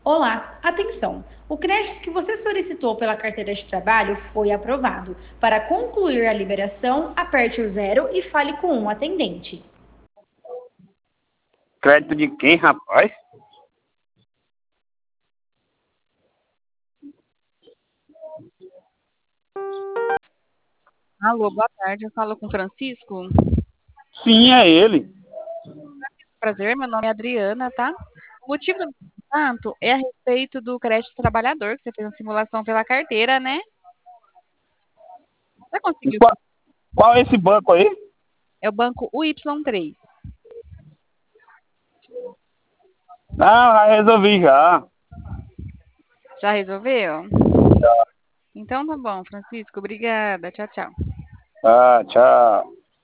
Olá, atenção! O crédito que você solicitou pela carteira de trabalho foi aprovado. Para concluir a liberação, aperte o zero e fale com um atendente. Crédito de quem, rapaz? Alô, boa tarde. Eu falo com o Francisco. Sim, é ele. Prazer, meu nome é Adriana, tá? O motivo do meu contato é a respeito do crédito trabalhador, que você fez uma simulação pela carteira, né? Você E conseguiu? qual é esse banco aí? É o banco UY3. Não, já resolvi já. Já resolveu? Então tá bom, Francisco. Obrigada. Tchau, tchau. Ah, tchau.